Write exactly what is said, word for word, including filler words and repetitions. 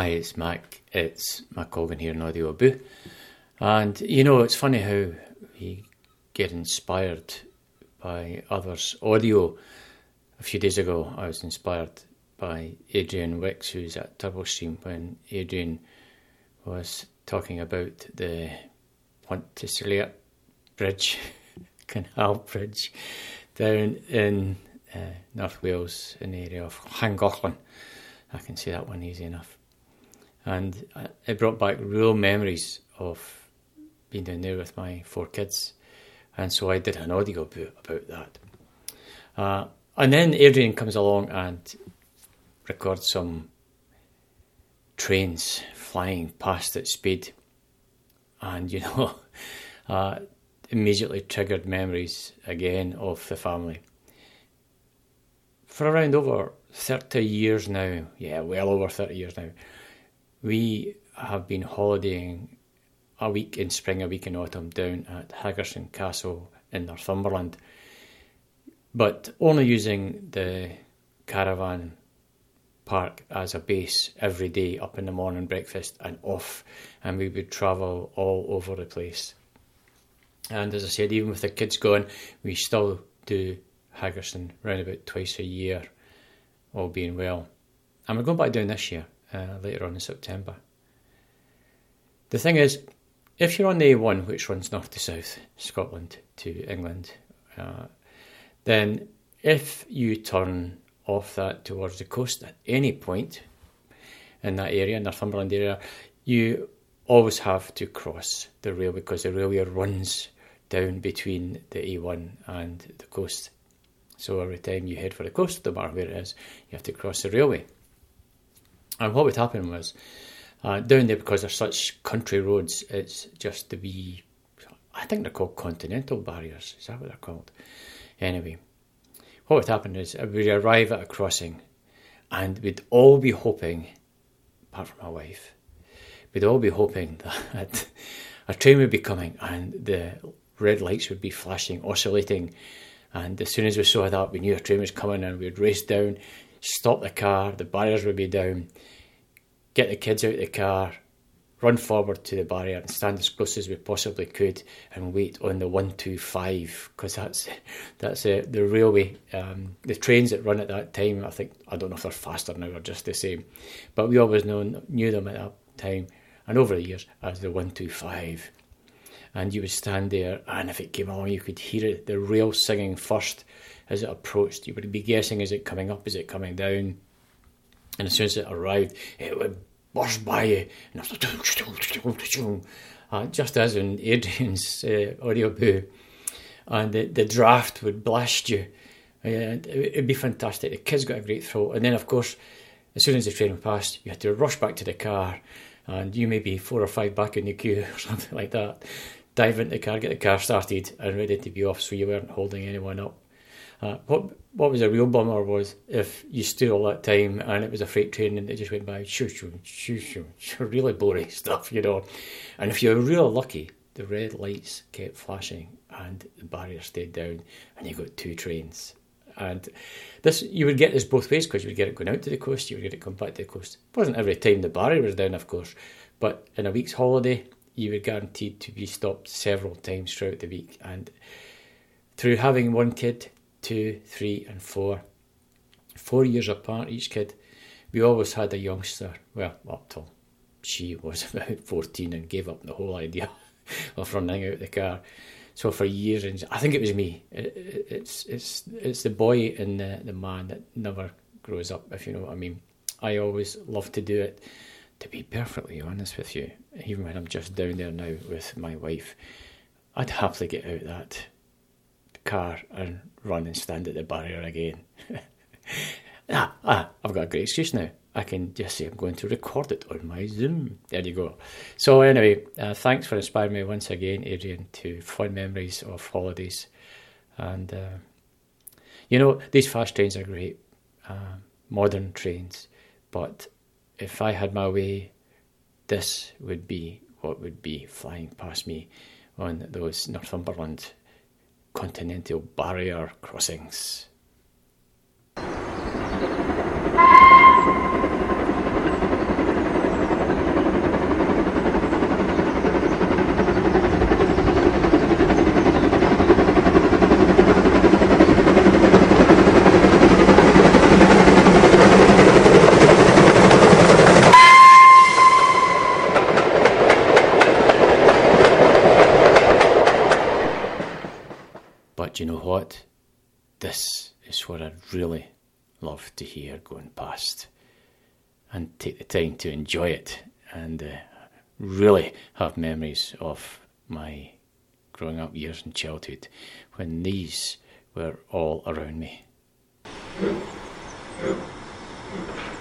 Hi, it's Mac. It's Mac Colgan here in Audio Boo. And, you know, it's funny how we get inspired by others' audio. A few days ago, I was inspired by Adrian Wicks, who's at TurboStream, when Adrian was talking about the Pontypridd Bridge, Canal Bridge, down in uh, North Wales, in the area of Llangollen. I can say that one easy enough. And it brought back real memories of being down there with my four kids. And so I did an audio book about that. Uh, and then Adrian comes along and records some trains flying past at speed. And, you know, uh, immediately triggered memories again of the family. For around over thirty years now, yeah, well over thirty years now, we have been holidaying a week in spring, a week in autumn down at Haggerson Castle in Northumberland, but only using the caravan park as a base every day, up in the morning, breakfast and off, and we would travel all over the place. And as I said, even with the kids gone, we still do Haggerson round about twice a year, all being well. And we're going back down this year. Uh, later on in September. The thing is, if you're on the A one, which runs north to south, Scotland to England, uh, then if you turn off that towards the coast at any point in that area, Northumberland area, you always have to cross the rail because the railway runs down between the A one and the coast. So every time you head for the coast, no matter where it is, you have to cross the railway. And what would happen was, uh, down there, because they're such country roads, it's just the wee, I think they're called continental barriers. Is that what they're called? Anyway, what would happen is we'd arrive at a crossing and we'd all be hoping, apart from my wife, we'd all be hoping that a train would be coming and the red lights would be flashing, oscillating. And as soon as we saw that, we knew a train was coming and we'd race down, stop the car, the barriers would be down, get the kids out of the car, run forward to the barrier and stand as close as we possibly could and wait on the one two five, because that's that's uh, the railway, um, the trains that run at that time. I think, I don't know if they're faster now or just the same, but we always know, knew them at that time and over the years as the one two five. And you would stand there, and if it came along, you could hear it, the rail singing first as it approached. You would be guessing, is it coming up, is it coming down? And as soon as it arrived, it would burst by you, and uh, just as in Adrian's uh, audio boo, and the, the draft would blast you. And it would be fantastic. The kids got a great thrill, and then of course, as soon as the train passed, you had to rush back to the car, and you may be four or five back in the queue or something like that. Dive into the car, get the car started and ready to be off, so you weren't holding anyone up. Uh, what what was a real bummer was if you stood all that time and it was a freight train and it just went by, shoo, shoo, shoo, shoo, shoo, really boring stuff, you know. And if you were real lucky, the red lights kept flashing and the barrier stayed down and you got two trains. And this, you would get this both ways, because you would get it going out to the coast, you would get it coming back to the coast. It wasn't every time the barrier was down, of course, but in a week's holiday, you were guaranteed to be stopped several times throughout the week. And through having one kid, two, three and four, four years apart each kid, we always had a youngster, well, up till she was about fourteen and gave up the whole idea of running out the car. So for years, and I think it was me, it, it, it's it's it's the boy and the, the man that never grows up, if you know what I mean. I always loved to do it. To be perfectly honest with you, even when I'm just down there now with my wife, I'd happily get out that car and run and stand at the barrier again. ah, ah, I've got a great excuse now. I can just say I'm going to record it on my Zoom. There you go. So anyway, uh, thanks for inspiring me once again, Adrian, to fond memories of holidays. And, uh, you know, these fast trains are great, uh, modern trains, but if I had my way, this would be what would be flying past me on those Northumberland continental barrier crossings. do you know what? This is what I'd really love to hear going past, and take the time to enjoy it, and uh, really have memories of my growing up years in childhood when these were all around me.